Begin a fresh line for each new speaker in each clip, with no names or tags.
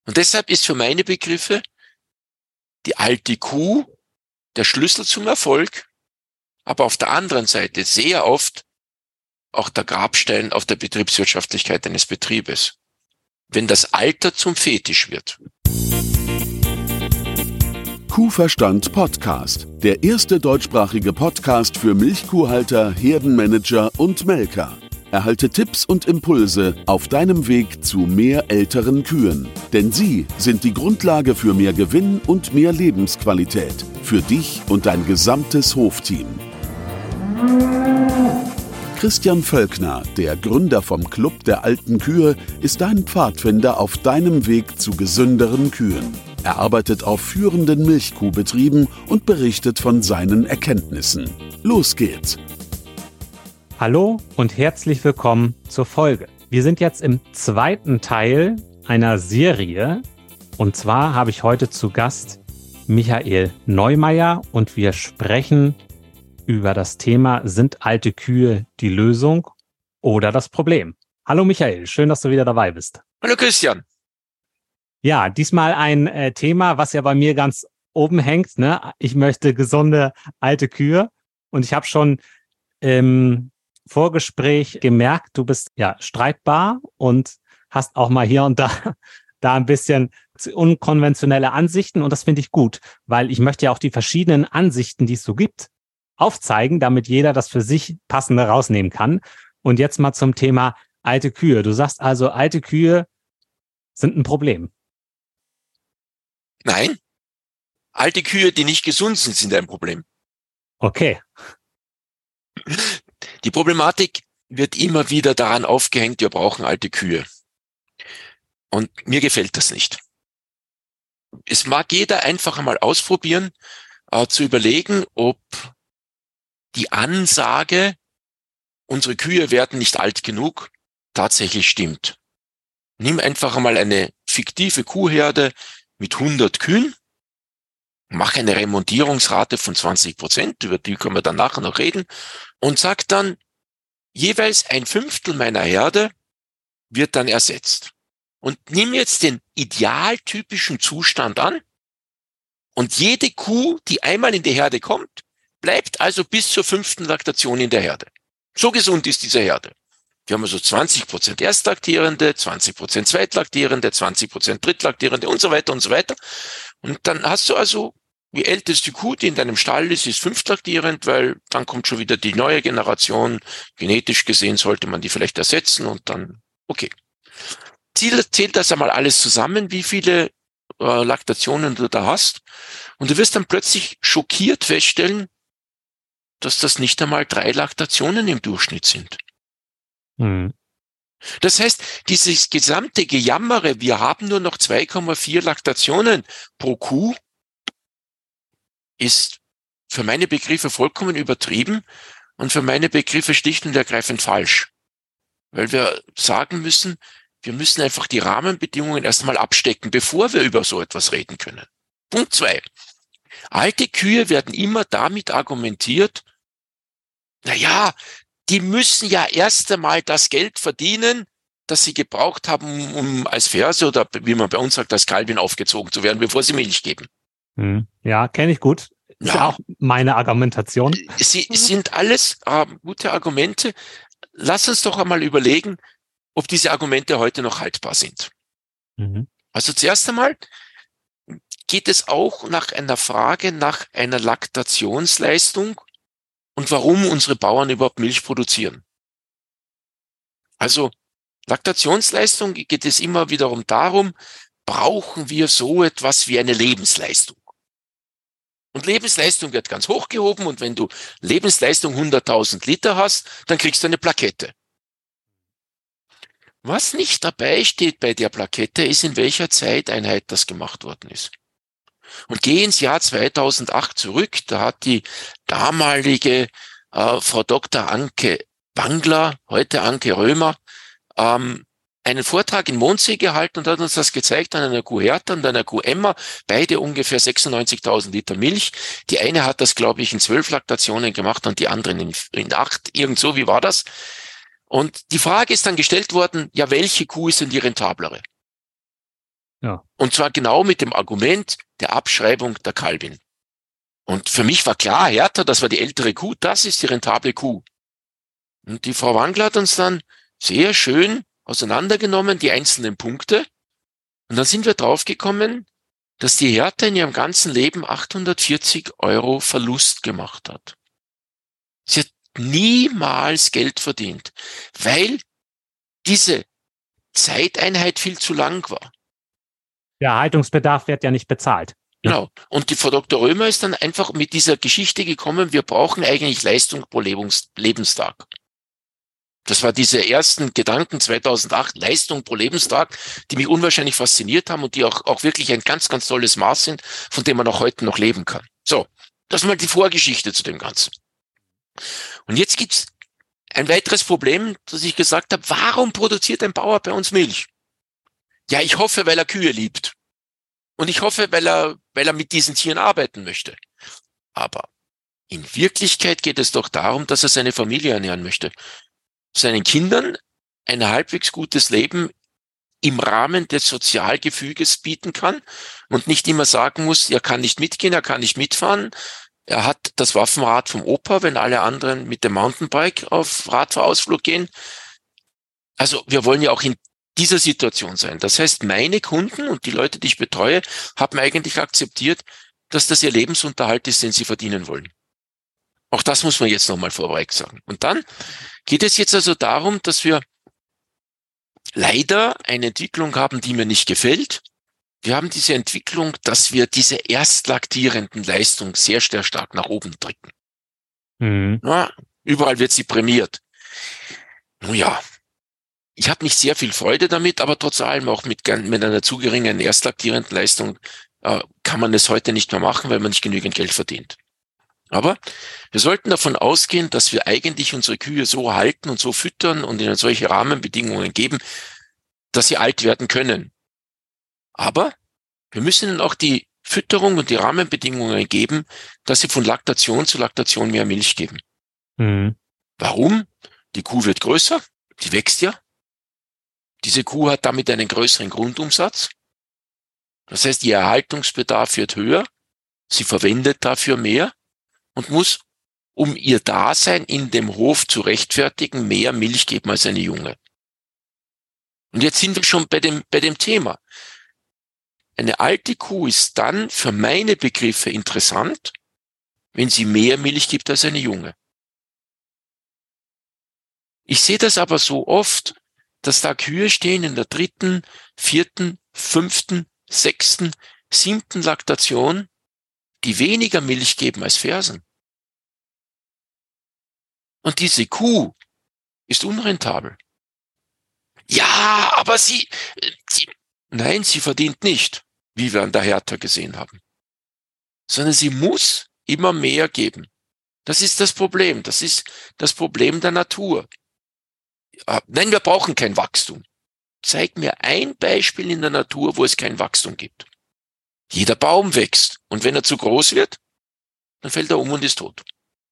Und deshalb ist für meine Begriffe die alte Kuh der Schlüssel zum Erfolg, aber auf der anderen Seite sehr oft auch der Grabstein auf der Betriebswirtschaftlichkeit eines Betriebes. Wenn das Alter zum Fetisch wird.
Kuhverstand Podcast, der erste deutschsprachige Podcast für Milchkuhhalter, Herdenmanager und Melker. Erhalte Tipps und Impulse auf deinem Weg zu mehr älteren Kühen. Denn sie sind die Grundlage für mehr Gewinn und mehr Lebensqualität. Für dich und dein gesamtes Hofteam. Christian Völkner, der Gründer vom Club der alten Kühe, ist dein Pfadfinder auf deinem Weg zu gesünderen Kühen. Er arbeitet auf führenden Milchkuhbetrieben und berichtet von seinen Erkenntnissen. Los geht's!
Hallo und herzlich willkommen zur Folge. Wir sind jetzt im zweiten Teil einer Serie und zwar habe ich heute zu Gast Michael Neumeier und wir sprechen über das Thema: Sind alte Kühe die Lösung oder das Problem? Hallo Michael, schön, dass du wieder dabei bist.
Hallo Christian.
Ja, diesmal ein Thema, was ja bei mir ganz oben hängt, ne? Ich möchte gesunde alte Kühe und ich habe schon im Vorgespräch gemerkt, du bist ja streitbar und hast auch mal hier und da ein bisschen unkonventionelle Ansichten und das finde ich gut, weil ich möchte ja auch die verschiedenen Ansichten, die es so gibt, aufzeigen, damit jeder das für sich Passende rausnehmen kann. Und jetzt mal zum Thema alte Kühe. Du sagst also, alte Kühe sind ein Problem.
Nein, alte Kühe, die nicht gesund sind, sind ein Problem.
Okay.
Die Problematik wird immer wieder daran aufgehängt, wir brauchen alte Kühe. Und mir gefällt das nicht. Es mag jeder einfach einmal ausprobieren, zu überlegen, ob die Ansage, unsere Kühe werden nicht alt genug, tatsächlich stimmt. Nimm einfach einmal eine fiktive Kuhherde mit 100 Kühen, mach eine Remontierungsrate von 20%, über die können wir dann nachher noch reden, und sag dann, jeweils 1/5 meiner Herde wird dann ersetzt. Und nimm jetzt den idealtypischen Zustand an und jede Kuh, die einmal in die Herde kommt, bleibt also bis zur 5. Laktation in der Herde. So gesund ist diese Herde. Wir haben also 20% Erstlaktierende, 20% Zweitlaktierende, 20% Drittlaktierende und so weiter und so weiter. Und dann hast du also die älteste Kuh, die in deinem Stall ist fünftlaktierend, weil dann kommt schon wieder die neue Generation. Genetisch gesehen sollte man die vielleicht ersetzen und dann, okay. Zählt das einmal alles zusammen, wie viele Laktationen du da hast. Und du wirst dann plötzlich schockiert feststellen, dass das nicht einmal 3 Laktationen im Durchschnitt sind. Das heißt, dieses gesamte Gejammere, wir haben nur noch 2,4 Laktationen pro Kuh, ist für meine Begriffe vollkommen übertrieben und für meine Begriffe schlicht und ergreifend falsch. Weil wir sagen müssen, wir müssen einfach die Rahmenbedingungen erstmal abstecken, bevor wir über so etwas reden können. Punkt 2. Alte Kühe werden immer damit argumentiert, naja, die müssen ja erst einmal das Geld verdienen, das sie gebraucht haben, um als Ferse oder wie man bei uns sagt, als Kalbin aufgezogen zu werden, bevor sie Milch geben.
Ja, kenne ich gut. Ist ja auch meine Argumentation.
Sie sind alles gute Argumente. Lass uns doch einmal überlegen, ob diese Argumente heute noch haltbar sind. Also zuerst einmal geht es auch nach einer Frage nach einer Laktationsleistung und warum unsere Bauern überhaupt Milch produzieren. Also Laktationsleistung geht es immer wiederum darum, brauchen wir so etwas wie eine Lebensleistung. Und Lebensleistung wird ganz hochgehoben und wenn du Lebensleistung 100.000 Liter hast, dann kriegst du eine Plakette. Was nicht dabei steht bei der Plakette, ist, in welcher Zeiteinheit das gemacht worden ist. Und geh ins Jahr 2008 zurück, da hat die damalige Frau Dr. Anke Wangler, heute Anke Römer, einen Vortrag in Mondsee gehalten und hat uns das gezeigt an einer Kuh Hertha und einer Kuh Emma, beide ungefähr 96.000 Liter Milch. Die eine hat das, glaube ich, in 12 Laktationen gemacht und die anderen in 8, irgend so, wie war das? Und die Frage ist dann gestellt worden, ja, welche Kuh ist denn die rentablere?
Ja.
Und zwar genau mit dem Argument der Abschreibung der Kalbin. Und für mich war klar, Hertha, das war die ältere Kuh, das ist die rentable Kuh. Und die Frau Wangler hat uns dann sehr schön auseinandergenommen, die einzelnen Punkte. Und dann sind wir draufgekommen, dass die Hertha in ihrem ganzen Leben 840 € Verlust gemacht hat. Sie hat niemals Geld verdient, weil diese Zeiteinheit viel zu lang war.
Der Erhaltungsbedarf wird ja nicht bezahlt.
Genau. Und die Frau Dr. Römer ist dann einfach mit dieser Geschichte gekommen, wir brauchen eigentlich Leistung pro Lebenstag. Das war diese ersten Gedanken 2008, Leistung pro Lebenstag, die mich unwahrscheinlich fasziniert haben und die auch wirklich ein ganz, ganz tolles Maß sind, von dem man auch heute noch leben kann. So, das ist mal die Vorgeschichte zu dem Ganzen. Und jetzt gibt's ein weiteres Problem, dass ich gesagt habe, warum produziert ein Bauer bei uns Milch? Ja, ich hoffe, weil er Kühe liebt. Und ich hoffe, weil er mit diesen Tieren arbeiten möchte. Aber in Wirklichkeit geht es doch darum, dass er seine Familie ernähren möchte. Seinen Kindern ein halbwegs gutes Leben im Rahmen des Sozialgefüges bieten kann und nicht immer sagen muss, er kann nicht mitgehen, er kann nicht mitfahren. Er hat das Waffenrad vom Opa, wenn alle anderen mit dem Mountainbike auf Radfahrausflug gehen. Also wir wollen ja auch in dieser Situation sein. Das heißt, meine Kunden und die Leute, die ich betreue, haben eigentlich akzeptiert, dass das ihr Lebensunterhalt ist, den sie verdienen wollen. Auch das muss man jetzt nochmal vorweg sagen. Und dann geht es jetzt also darum, dass wir leider eine Entwicklung haben, die mir nicht gefällt. Wir haben diese Entwicklung, dass wir diese erstlaktierenden Leistungen sehr, sehr stark nach oben drücken.
Mhm.
Ja, überall wird sie prämiert. Nun ja, ich habe nicht sehr viel Freude damit, aber trotz allem auch mit einer zu geringen erstlaktierenden Leistung kann man es heute nicht mehr machen, weil man nicht genügend Geld verdient. Aber wir sollten davon ausgehen, dass wir eigentlich unsere Kühe so halten und so füttern und ihnen solche Rahmenbedingungen geben, dass sie alt werden können. Aber wir müssen ihnen auch die Fütterung und die Rahmenbedingungen geben, dass sie von Laktation zu Laktation mehr Milch geben.
Mhm.
Warum? Die Kuh wird größer, die wächst ja. Diese Kuh hat damit einen größeren Grundumsatz. Das heißt, ihr Erhaltungsbedarf wird höher, sie verwendet dafür mehr und muss, um ihr Dasein in dem Hof zu rechtfertigen, mehr Milch geben als eine Junge. Und jetzt sind wir schon bei dem Thema. Eine alte Kuh ist dann für meine Begriffe interessant, wenn sie mehr Milch gibt als eine junge. Ich sehe das aber so oft, dass da Kühe stehen in der 3., 4., 5., 6., 7. Laktation, die weniger Milch geben als Fersen. Und diese Kuh ist unrentabel. Ja, aber sie verdient nicht, wie wir an der Hertha gesehen haben. Sondern sie muss immer mehr geben. Das ist das Problem. Das ist das Problem der Natur. Nein, wir brauchen kein Wachstum. Zeig mir ein Beispiel in der Natur, wo es kein Wachstum gibt. Jeder Baum wächst. Und wenn er zu groß wird, dann fällt er um und ist tot.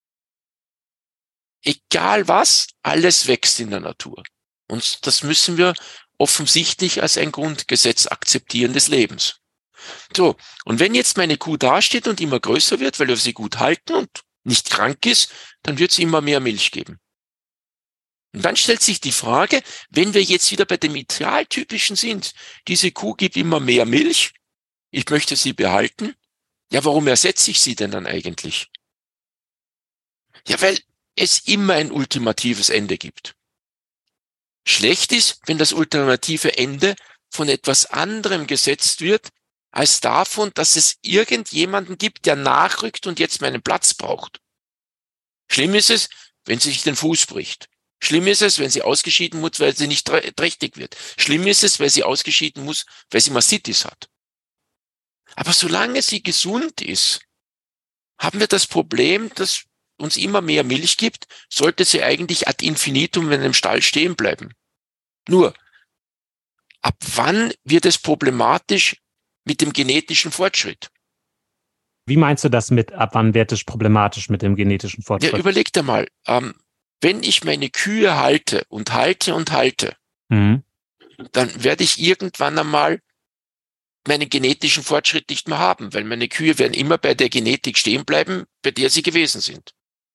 Egal was, alles wächst in der Natur. Und das müssen wir offensichtlich als ein Grundgesetz akzeptieren des Lebens. So, und wenn jetzt meine Kuh dasteht und immer größer wird, weil wir sie gut halten und nicht krank ist, dann wird sie immer mehr Milch geben. Und dann stellt sich die Frage, wenn wir jetzt wieder bei dem Idealtypischen sind, diese Kuh gibt immer mehr Milch, ich möchte sie behalten, ja, warum ersetze ich sie denn dann eigentlich? Ja, weil es immer ein ultimatives Ende gibt. Schlecht ist, wenn das ultimative Ende von etwas anderem gesetzt wird, als davon, dass es irgendjemanden gibt, der nachrückt und jetzt meinen Platz braucht. Schlimm ist es, wenn sie sich den Fuß bricht. Schlimm ist es, wenn sie ausgeschieden muss, weil sie nicht trächtig wird. Schlimm ist es, weil sie ausgeschieden muss, weil sie Mastitis hat. Aber solange sie gesund ist, haben wir das Problem, dass uns immer mehr Milch gibt, sollte sie eigentlich ad infinitum in einem Stall stehen bleiben. Nur, ab wann wird es problematisch mit dem genetischen Fortschritt?
Wie meinst du das mit, ab wann wird es problematisch mit dem genetischen Fortschritt?
Ja, überleg dir mal, wenn ich meine Kühe halte und halte und halte, dann werde ich irgendwann einmal meinen genetischen Fortschritt nicht mehr haben, weil meine Kühe werden immer bei der Genetik stehen bleiben, bei der sie gewesen sind.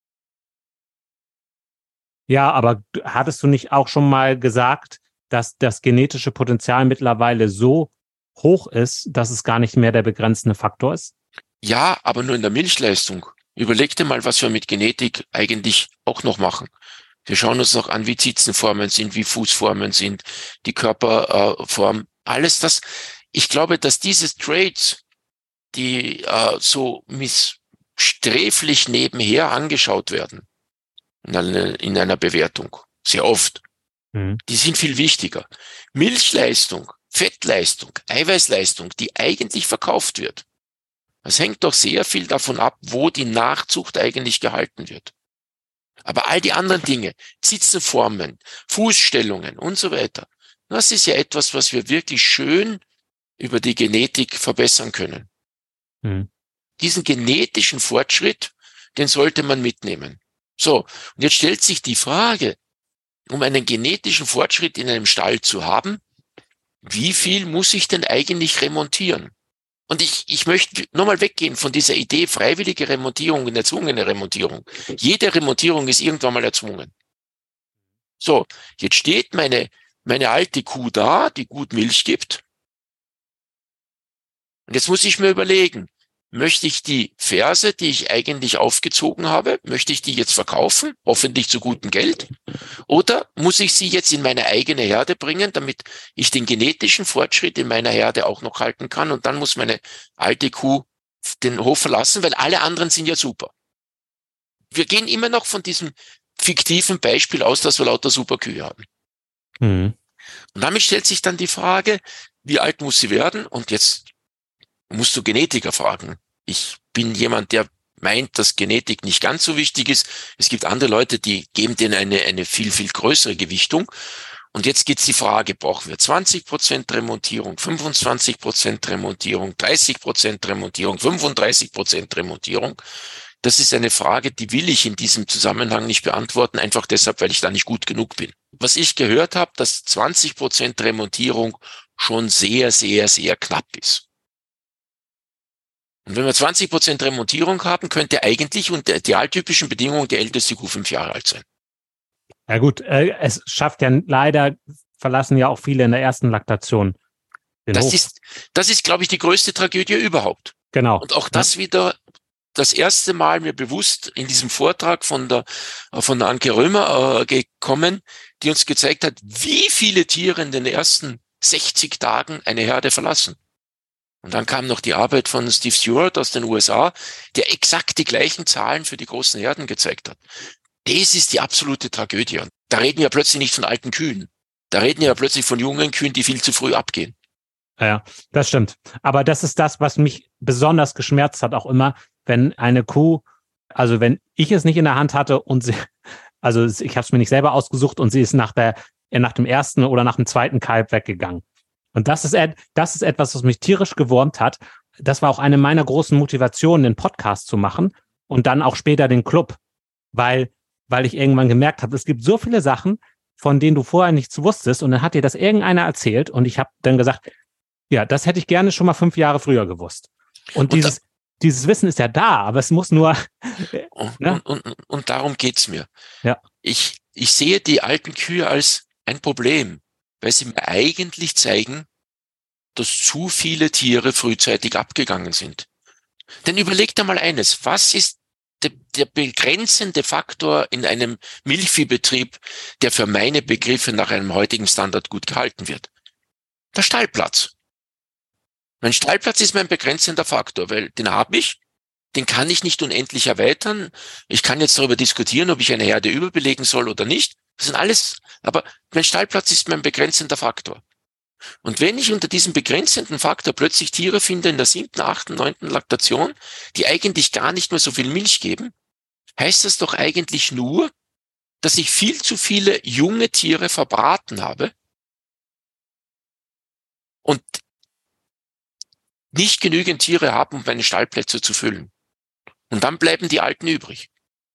Ja, aber hattest du nicht auch schon mal gesagt, dass das genetische Potenzial mittlerweile so hoch ist, dass es gar nicht mehr der begrenzende Faktor ist?
Ja, aber nur in der Milchleistung. Überleg dir mal, was wir mit Genetik eigentlich auch noch machen. Wir schauen uns noch an, wie Zitzenformen sind, wie Fußformen sind, die Körperform, alles das. Ich glaube, dass diese Traits, die so sträflich nebenher angeschaut werden in einer Bewertung, sehr oft, die sind viel wichtiger. Milchleistung, Fettleistung, Eiweißleistung, die eigentlich verkauft wird. Das hängt doch sehr viel davon ab, wo die Nachzucht eigentlich gehalten wird. Aber all die anderen Dinge, Zitzenformen, Fußstellungen und so weiter, das ist ja etwas, was wir wirklich schön über die Genetik verbessern können. Diesen genetischen Fortschritt, den sollte man mitnehmen. So, und jetzt stellt sich die Frage, um einen genetischen Fortschritt in einem Stall zu haben, wie viel muss ich denn eigentlich remontieren? Und ich möchte nochmal weggehen von dieser Idee freiwillige Remontierung und erzwungene Remontierung. Jede Remontierung ist irgendwann mal erzwungen. So, jetzt steht meine alte Kuh da, die gut Milch gibt. Und jetzt muss ich mir überlegen, möchte ich die Ferse, die ich eigentlich aufgezogen habe, möchte ich die jetzt verkaufen, hoffentlich zu gutem Geld? Oder muss ich sie jetzt in meine eigene Herde bringen, damit ich den genetischen Fortschritt in meiner Herde auch noch halten kann? Und dann muss meine alte Kuh den Hof verlassen, weil alle anderen sind ja super. Wir gehen immer noch von diesem fiktiven Beispiel aus, dass wir lauter super Kühe haben. Und damit stellt sich dann die Frage, wie alt muss sie werden? Und jetzt musst du Genetiker fragen. Ich bin jemand, der meint, dass Genetik nicht ganz so wichtig ist. Es gibt andere Leute, die geben denen eine viel, viel größere Gewichtung. Und jetzt geht's die Frage, brauchen wir 20% Remontierung, 25% Remontierung, 30% Remontierung, 35% Remontierung? Das ist eine Frage, die will ich in diesem Zusammenhang nicht beantworten, einfach deshalb, weil ich da nicht gut genug bin. Was ich gehört habe, dass 20% Remontierung schon sehr, sehr, sehr knapp ist. Und wenn wir 20% Remontierung haben, könnte eigentlich unter idealtypischen Bedingungen die älteste Kuh 5 Jahre alt sein.
Ja gut, es schafft ja leider, verlassen ja auch viele in der ersten Laktation den Hof.
Das ist, glaube ich, die größte Tragödie überhaupt.
Genau.
Und auch das wieder das erste Mal mir bewusst in diesem Vortrag von der Anke Römer gekommen, die uns gezeigt hat, wie viele Tiere in den ersten 60 Tagen eine Herde verlassen. Und dann kam noch die Arbeit von Steve Stewart aus den USA, der exakt die gleichen Zahlen für die großen Herden gezeigt hat. Das ist die absolute Tragödie. Und da reden wir plötzlich nicht von alten Kühen. Da reden wir plötzlich von jungen Kühen, die viel zu früh abgehen.
Ja, das stimmt. Aber das ist das, was mich besonders geschmerzt hat, auch immer, wenn eine Kuh, also wenn ich es nicht in der Hand hatte und sie, also ich habe es mir nicht selber ausgesucht und sie ist nach dem ersten oder nach dem zweiten Kalb weggegangen. Und das ist etwas, was mich tierisch gewurmt hat. Das war auch eine meiner großen Motivationen, den Podcast zu machen und dann auch später den Club, weil ich irgendwann gemerkt habe, es gibt so viele Sachen, von denen du vorher nichts wusstest und dann hat dir das irgendeiner erzählt und ich habe dann gesagt, ja, das hätte ich gerne schon mal 5 Jahre früher gewusst. Und dieses Wissen ist ja da, aber es muss nur...
Ne? Und darum geht's mir.
Ja.
Ich sehe die alten Kühe als ein Problem, weil sie mir eigentlich zeigen, dass zu viele Tiere frühzeitig abgegangen sind. Denn überleg dir mal eines, was ist der begrenzende Faktor in einem Milchviehbetrieb, der für meine Begriffe nach einem heutigen Standard gut gehalten wird? Der Stallplatz. Mein Stallplatz ist mein begrenzender Faktor, weil den habe ich, den kann ich nicht unendlich erweitern. Ich kann jetzt darüber diskutieren, ob ich eine Herde überbelegen soll oder nicht. Das sind alles, aber mein Stallplatz ist mein begrenzender Faktor. Und wenn ich unter diesem begrenzenden Faktor plötzlich Tiere finde in der 7., 8., 9. Laktation, die eigentlich gar nicht mehr so viel Milch geben, heißt das doch eigentlich nur, dass ich viel zu viele junge Tiere verbraten habe und nicht genügend Tiere habe, um meine Stallplätze zu füllen. Und dann bleiben die Alten übrig.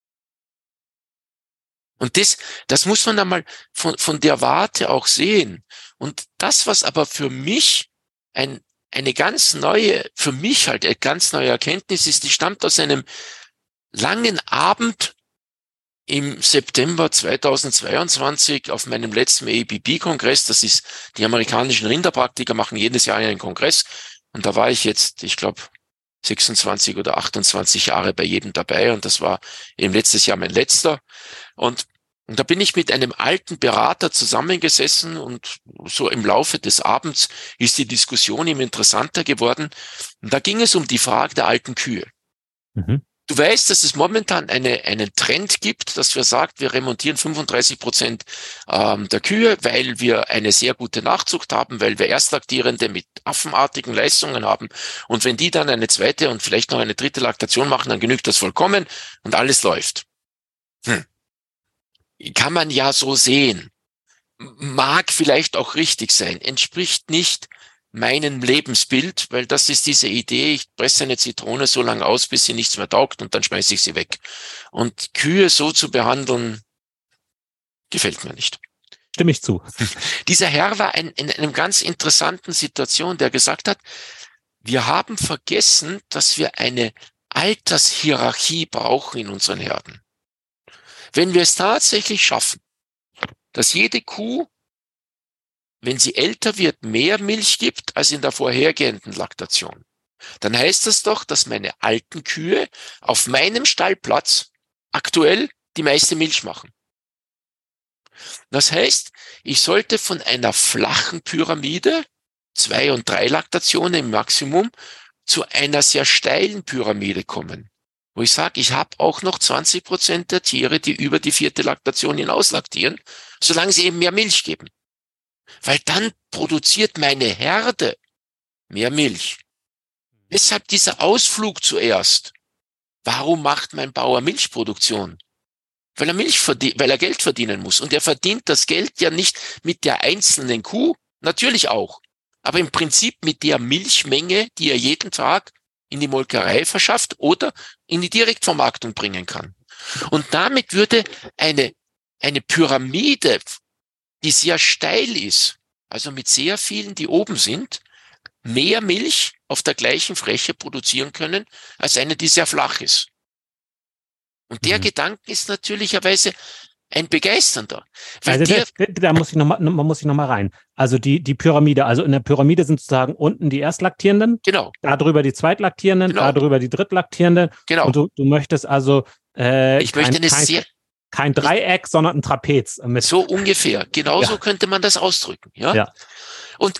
Und das muss man einmal von der Warte auch sehen. Und das, was aber für mich ein eine ganz neue, für mich halt eine ganz neue Erkenntnis ist, die stammt aus einem langen Abend im September 2022 auf meinem letzten ABB-Kongress. Das ist, die amerikanischen Rinderpraktiker machen jedes Jahr einen Kongress. Und da war ich jetzt, ich glaube, 26 oder 28 Jahre bei jedem dabei. Und das war eben letztes Jahr mein letzter. Und da bin ich mit einem alten Berater zusammengesessen und so im Laufe des Abends ist die Diskussion ihm interessanter geworden. Und da ging es um die Frage der alten Kühe.
Mhm.
Du weißt, dass es momentan einen Trend gibt, dass wir sagen, wir remontieren 35% der Kühe, weil wir eine sehr gute Nachzucht haben, weil wir Erstlaktierende mit affenartigen Leistungen haben. Und wenn die dann eine zweite und vielleicht noch eine dritte Laktation machen, dann genügt das vollkommen und alles läuft. Kann man ja so sehen. Mag vielleicht auch richtig sein, entspricht nicht meinem Lebensbild, weil das ist diese Idee, ich presse eine Zitrone so lange aus, bis sie nichts mehr taugt und dann schmeiße ich sie weg. Und Kühe so zu behandeln, gefällt mir nicht.
Stimme ich zu.
Dieser Herr war in einer ganz interessanten Situation, der gesagt hat, wir haben vergessen, dass wir eine Altershierarchie brauchen in unseren Herden. Wenn wir es tatsächlich schaffen, dass jede Kuh, wenn sie älter wird, mehr Milch gibt als in der vorhergehenden Laktation, dann heißt das doch, dass meine alten Kühe auf meinem Stallplatz aktuell die meiste Milch machen. Das heißt, ich sollte von einer flachen Pyramide, 2 und 3 Laktationen im Maximum, zu einer sehr steilen Pyramide kommen, wo ich sage, ich habe auch noch 20% der Tiere, die über die 4. Laktation hinaus laktieren, solange sie eben mehr Milch geben. Weil dann produziert meine Herde mehr Milch. Deshalb dieser Ausflug zuerst. Warum macht mein Bauer Milchproduktion? Weil er Geld verdienen muss. Und er verdient das Geld ja nicht mit der einzelnen Kuh, natürlich auch, aber im Prinzip mit der Milchmenge, die er jeden Tag in die Molkerei verschafft oder in die Direktvermarktung bringen kann. Und damit würde eine Pyramide, die sehr steil ist, also mit sehr vielen, die oben sind, mehr Milch auf der gleichen Fläche produzieren können, als eine, die sehr flach ist. Und der Gedanke ist natürlicherweise ein begeisternder.
Also da muss ich noch mal rein. Also die Pyramide, also in der Pyramide sind sozusagen unten die Erstlaktierenden,
genau,
darüber die Zweitlaktierenden,
genau,
darüber die Drittlaktierenden.
Genau.
Und du möchtest also kein Dreieck, sondern ein Trapez.
So ungefähr. Genauso könnte man das ausdrücken. Ja? Und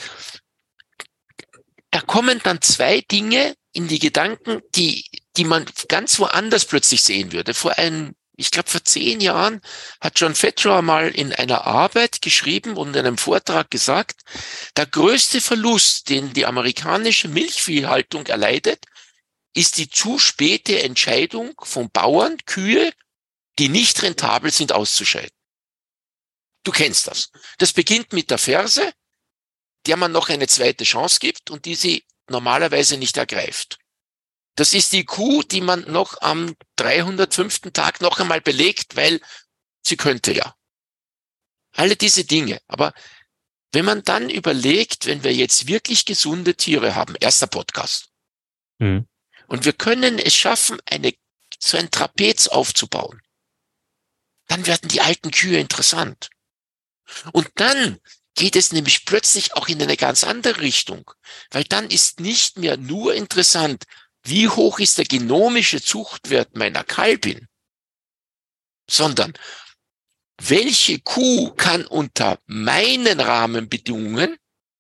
da kommen dann 2 Dinge in die Gedanken, die man ganz woanders plötzlich sehen würde. Ich glaube, vor 10 Jahren hat John Fetrow mal in einer Arbeit geschrieben und in einem Vortrag gesagt, der größte Verlust, den die amerikanische Milchviehhaltung erleidet, ist die zu späte Entscheidung von Bauern, Kühe, die nicht rentabel sind, auszuscheiden. Du kennst das. Das beginnt mit der Ferse, der man noch eine zweite Chance gibt und die sie normalerweise nicht ergreift. Das ist die Kuh, die man noch am 305. Tag noch einmal belegt, weil sie könnte ja. Alle diese Dinge. Aber wenn man dann überlegt, wenn wir jetzt wirklich gesunde Tiere haben, erster Podcast, und wir können es schaffen, so ein Trapez aufzubauen, dann werden die alten Kühe interessant. Und dann geht es nämlich plötzlich auch in eine ganz andere Richtung, weil dann ist nicht mehr nur interessant, wie hoch ist der genomische Zuchtwert meiner Kälbin, sondern welche Kuh kann unter meinen Rahmenbedingungen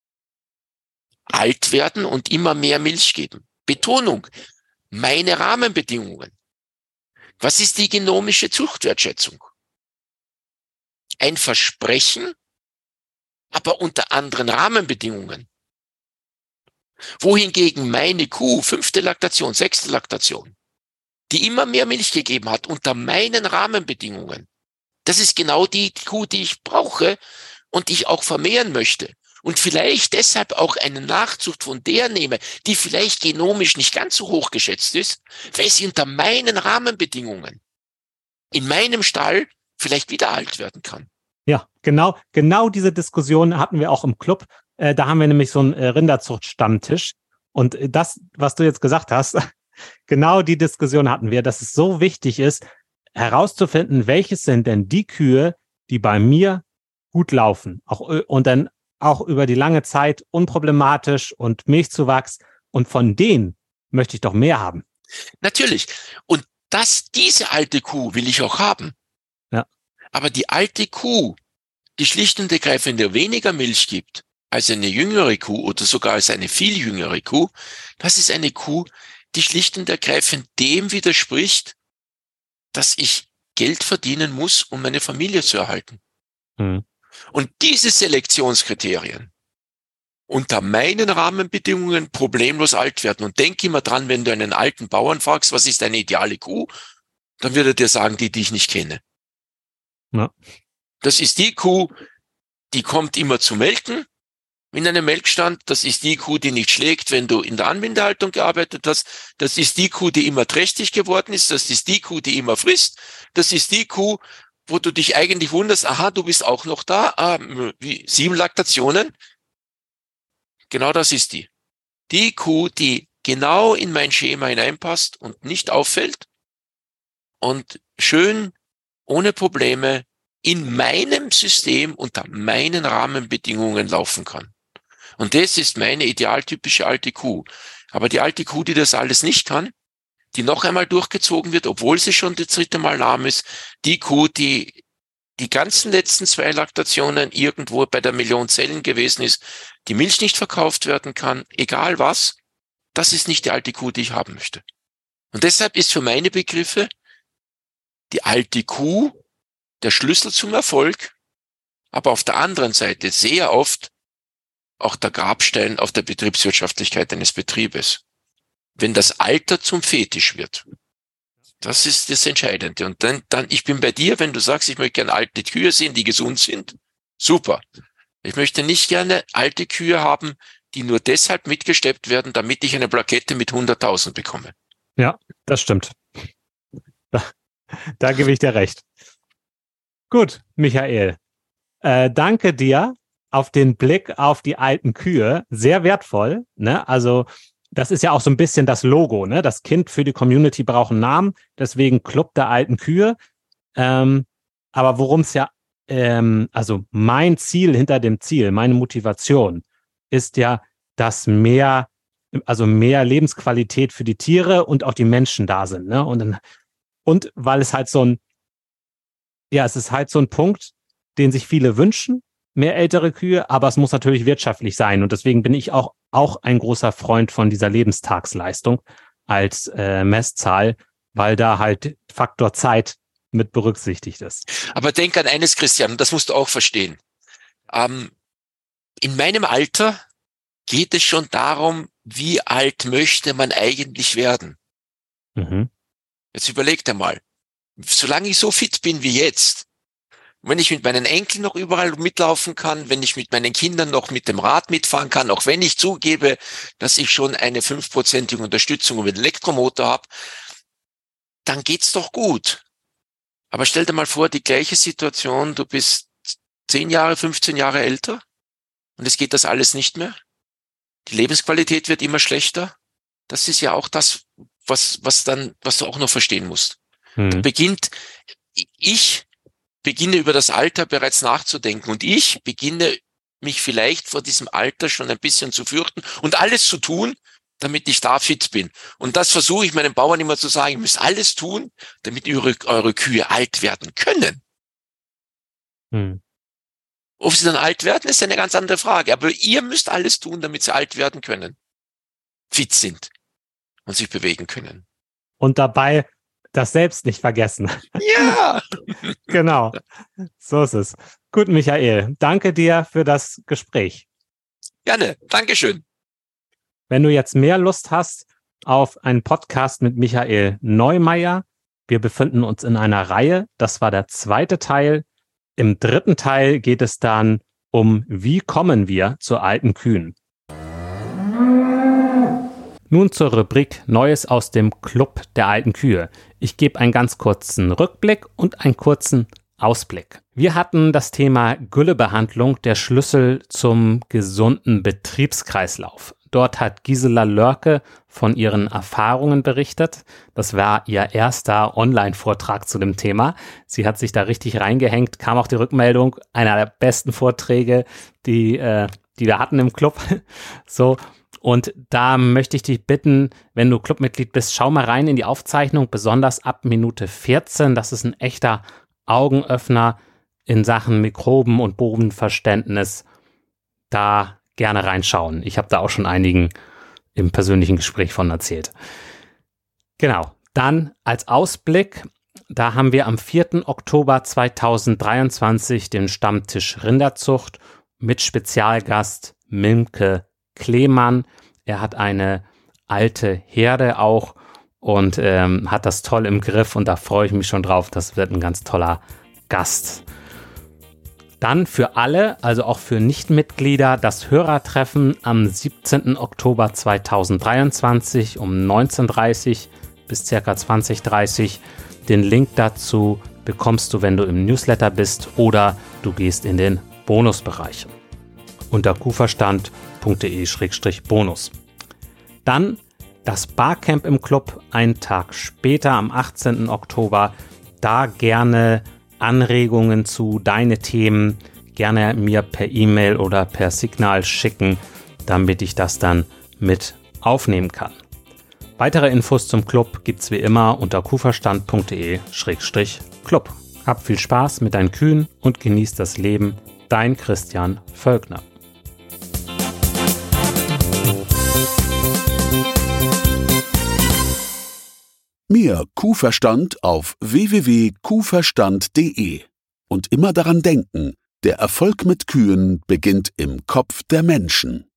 alt werden und immer mehr Milch geben. Betonung, meine Rahmenbedingungen. Was ist die genomische Zuchtwertschätzung? Ein Versprechen, aber unter anderen Rahmenbedingungen. Wohingegen meine Kuh, 5. Laktation, 6. Laktation, die immer mehr Milch gegeben hat, unter meinen Rahmenbedingungen, das ist genau die Kuh, die ich brauche und ich auch vermehren möchte. Und vielleicht deshalb auch eine Nachzucht von der nehme, die vielleicht genomisch nicht ganz so hoch geschätzt ist, weil sie unter meinen Rahmenbedingungen in meinem Stall vielleicht wieder alt werden kann.
Ja, genau diese Diskussion hatten wir auch im Club. Da haben wir nämlich so einen Rinderzucht-Stammtisch. Und das, was du jetzt gesagt hast, genau die Diskussion hatten wir, dass es so wichtig ist, herauszufinden, welches sind denn die Kühe, die bei mir gut laufen, und dann auch über die lange Zeit unproblematisch und Milchzuwachs. Und von denen möchte ich doch mehr haben.
Natürlich. Und diese alte Kuh will ich auch haben.
Ja.
Aber die alte Kuh, die schlicht und ergreifend weniger Milch gibt als eine jüngere Kuh oder sogar als eine viel jüngere Kuh, das ist eine Kuh, die schlicht und ergreifend dem widerspricht, dass ich Geld verdienen muss, um meine Familie zu erhalten. Und diese Selektionskriterien unter meinen Rahmenbedingungen problemlos alt werden. Und denk immer dran, wenn du einen alten Bauern fragst, was ist deine ideale Kuh, dann wird er dir sagen, die ich nicht kenne.
Ja.
Das ist die Kuh, die kommt immer zu melken in einem Melkstand. Das ist die Kuh, die nicht schlägt, wenn du in der Anbindehaltung gearbeitet hast. Das ist die Kuh, die immer trächtig geworden ist. Das ist die Kuh, die immer frisst. Das ist die Kuh, wo du dich eigentlich wunderst, aha, du bist auch noch da. 7 Laktationen. Genau das ist die. Die Kuh, die genau in mein Schema hineinpasst und nicht auffällt und schön ohne Probleme in meinem System unter meinen Rahmenbedingungen laufen kann. Und das ist meine idealtypische alte Kuh. Aber die alte Kuh, die das alles nicht kann, die noch einmal durchgezogen wird, obwohl sie schon das 3. Mal lahm ist, die Kuh, die die ganzen letzten 2 Laktationen irgendwo bei der Million Zellen gewesen ist, die Milch nicht verkauft werden kann, egal was, das ist nicht die alte Kuh, die ich haben möchte. Und deshalb ist für meine Begriffe die alte Kuh der Schlüssel zum Erfolg, aber auf der anderen Seite sehr oft auch der Grabstein auf der Betriebswirtschaftlichkeit eines Betriebes. Wenn das Alter zum Fetisch wird. Das ist das Entscheidende. Und dann, ich bin bei dir, wenn du sagst, ich möchte gerne alte Kühe sehen, die gesund sind. Super. Ich möchte nicht gerne alte Kühe haben, die nur deshalb mitgesteppt werden, damit ich eine Plakette mit 100.000 bekomme.
Ja, das stimmt. Da gebe ich dir recht. Gut, Michael. Danke dir auf den Blick auf die alten Kühe. Sehr wertvoll, ne? Also, das ist ja auch so ein bisschen das Logo, ne? Das Kind für die Community braucht einen Namen, deswegen Club der alten Kühe. Aber worum es ja, also mein Ziel hinter dem Ziel, meine Motivation ist ja, dass mehr Lebensqualität für die Tiere und auch die Menschen da sind, ne? Und weil es halt es ist halt so ein Punkt, den sich viele wünschen, mehr ältere Kühe, aber es muss natürlich wirtschaftlich sein. Und deswegen bin ich auch ein großer Freund von dieser Lebenstagsleistung als Messzahl, weil da halt Faktor Zeit mit berücksichtigt ist.
Aber denk an eines, Christian, das musst du auch verstehen. In meinem Alter geht es schon darum, wie alt möchte man eigentlich werden.
Mhm.
Jetzt überleg dir mal, solange ich so fit bin wie jetzt, wenn ich mit meinen Enkeln noch überall mitlaufen kann, wenn ich mit meinen Kindern noch mit dem Rad mitfahren kann, auch wenn ich zugebe, dass ich schon eine 5%ige Unterstützung über den Elektromotor habe, dann geht's doch gut. Aber stell dir mal vor, die gleiche Situation, du bist 10 Jahre, 15 Jahre älter und es geht das alles nicht mehr. Die Lebensqualität wird immer schlechter. Das ist ja auch das, was du auch noch verstehen musst. Da ich beginne über das Alter bereits nachzudenken und ich beginne mich vielleicht vor diesem Alter schon ein bisschen zu fürchten und alles zu tun, damit ich da fit bin. Und das versuche ich meinen Bauern immer zu sagen, ihr müsst alles tun, damit eure Kühe alt werden können. Ob sie dann alt werden, ist eine ganz andere Frage. Aber ihr müsst alles tun, damit sie alt werden können, fit sind und sich bewegen können.
Und dabei das selbst nicht vergessen.
Ja!
Genau, so ist es. Gut, Michael, danke dir für das Gespräch.
Gerne, Dankeschön.
Wenn du jetzt mehr Lust hast auf einen Podcast mit Michael Neumeier, wir befinden uns in einer Reihe, das war der 2. Teil. Im 3. Teil geht es dann um, wie kommen wir zu alten Kühen. Nun zur Rubrik Neues aus dem Club der alten Kühe. Ich gebe einen ganz kurzen Rückblick und einen kurzen Ausblick. Wir hatten das Thema Güllebehandlung, der Schlüssel zum gesunden Betriebskreislauf. Dort hat Gisela Lörke von ihren Erfahrungen berichtet. Das war ihr erster Online-Vortrag zu dem Thema. Sie hat sich da richtig reingehängt, kam auch die Rückmeldung, einer der besten Vorträge, die wir hatten im Club. So, und da möchte ich dich bitten, wenn du Clubmitglied bist, schau mal rein in die Aufzeichnung, besonders ab Minute 14. Das ist ein echter Augenöffner in Sachen Mikroben- und Bodenverständnis. Da gerne reinschauen. Ich habe da auch schon einigen im persönlichen Gespräch von erzählt. Genau, dann als Ausblick, da haben wir am 4. Oktober 2023 den Stammtisch Rinderzucht mit Spezialgast Mimke Kleemann. Er hat eine alte Herde auch und hat das toll im Griff und da freue ich mich schon drauf. Das wird ein ganz toller Gast. Dann für alle, also auch für Nichtmitglieder, das Hörertreffen am 17. Oktober 2023 um 19:30 Uhr bis ca. 20:30 Uhr. Den Link dazu bekommst du, wenn du im Newsletter bist oder du gehst in den Bonusbereich unter kuhverstand.de/bonus. Dann das Barcamp im Club, einen Tag später am 18. Oktober. Da gerne Anregungen zu deine Themen gerne mir per E-Mail oder per Signal schicken, damit ich das dann mit aufnehmen kann. Weitere Infos zum Club gibt's wie immer unter kuhverstand.de/club. Hab viel Spaß mit deinen Kühen und genieß das Leben. Dein Christian Völkner.
Mehr Kuhverstand auf www.kuhverstand.de. Und immer daran denken, der Erfolg mit Kühen beginnt im Kopf der Menschen.